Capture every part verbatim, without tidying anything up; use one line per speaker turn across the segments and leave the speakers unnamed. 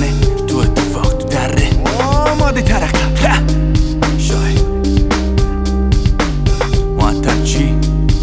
منه تو اتفاق تو دره آماده ترقم شاید معطل چی؟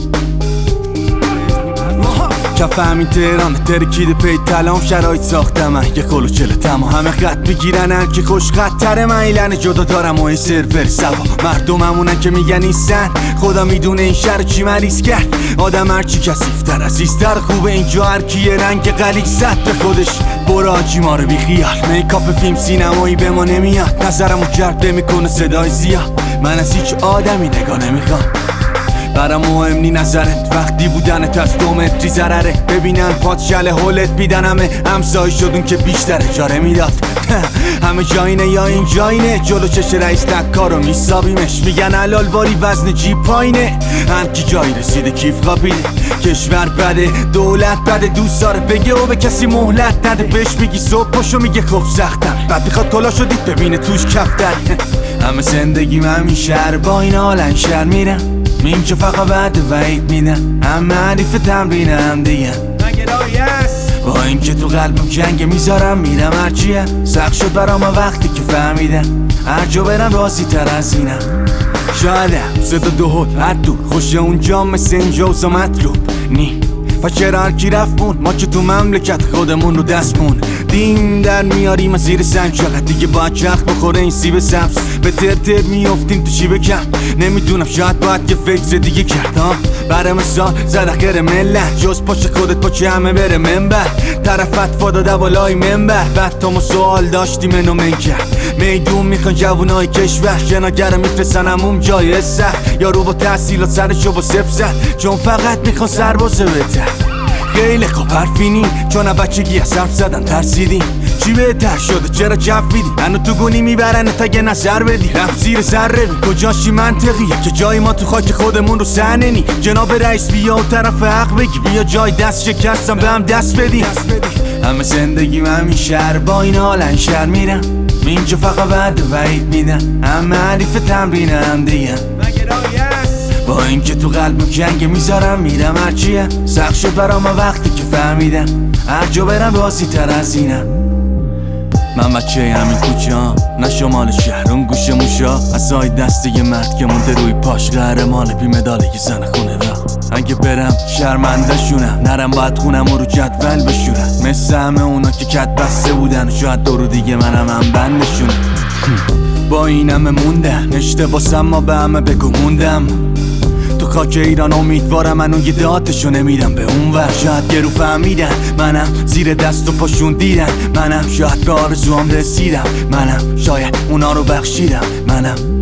کف همین تهران ترکیده پی تلام شرایط ساختم من یه کلو چله تمام همه خط میگیرن هر کی خوش خطره من ایلن جدا دارم و این سرور سوا مردممونن که میگن نیستن خدا میدونه این شهر چی مریض کرد آدم هرچی کثیف‌تر عزیزتر خوبه اینجا هر کی یه رنگ غلیظ زد به خودش برو آجی ما رو بی خیال میکاپ فیلم سینمایی به ما نمیاد نظرمو جلب میکنه صدای زیاد من از هیچ آدمی نگاه نمیخوام برام مهم نی نظرت وقتی بودنت از دو متری ضرره ببینن پات شله هولت بیدن همه همسایی شدون که بیشتر اجاره میداد همه جاینه یا این جاینه جلو چش رئیس دکارو میسابیمش میگن حلال واری وزن جیب پایینه هر کی جایی رسیده کیف قابیله کشور بده دولت بده دوست داره بگه و به کسی مهلت نده بهش میگی صبح پاشو میگه خب سختم بعد میخواد کلا شدید ببینه توش کفتر همه زندگیم همین شهر با این حالن شهر میرم میم که فقط بعد وعید میدن همه حریف تمرین هم دیگه با این که تو قلبم جنگ میذارم میرم هرچیه سخت شد برام وقتی که فهمیدم هر جا برم راضی تر از اینم شایدم صدا دو هل هر دور خوشه اونجا مثل اینجا و مطلوب نی پس چرا هر کی رفت ما که تو مملکت خودمون رو دستمون دیم در میاریم از زیر سنگ چقدر دیگه باید چرخ بخوره این سیب سبز به تر تر میافتیم تو چی بکن نمیدونم شاید باید یه فکر دیگه کرد ها برای مثال زد اخیر ملت جز پاش خودت پاچه همه بره منبر طرفت فاداده بالای منبر بعد تا ما سوال داشتیم منو من کرد میدون میخوان جوونای کشور جناگر میفرستن همون جای سخت یارو با تحصیلات سرشو با صفر زد چون فقط میخوان سربازه بهتر خیلی خوب حرفی نی چون بچگی از حرف زدن ترسیدیم چی بهتر شده چرا جفیدی هنو تو گونی میبرن تا یه نظر بدی رفت زیر سره بی کجاشی منطقیه که جای ما تو خاک خودمون رو سنه نی جناب رئیس بیا و طرف حق بگی بیا جای دست شکستم به هم دست بدی همه زندگیم همین شهر با این حالن شهر میرم اینجا فقط بعد وعید میدن همه حریف تمرین هم دیگه با این که تو قلبم جنگ میذارم میرم هرچیه سخت شد برام وقتی که فهمیدم هر جا برم راضی تر از اینم من بچه همین کوچه ها نه شمال شهر اون گوشه موشا اصای دسته یه مرد که مونده روی پاش قهرمان بی مداله که زن خونه را اگه برم شرمنده شونم نرم باید خونم و رو جدول بشورم مثل همه اونا که کت بسته بودن شاید دو رو دیگه منم هم بندشونم با این همه موندن اشتباسم ما به همه بگو موندم تو خاک ایران امیدوارم منو یه داتشو نمیدم به اون ور شاید گرو فهمیدن منم زیر دست و پاشون دیدن منم شاید به آرزوام رسیدم منم شاید اونا رو بخشیدم منم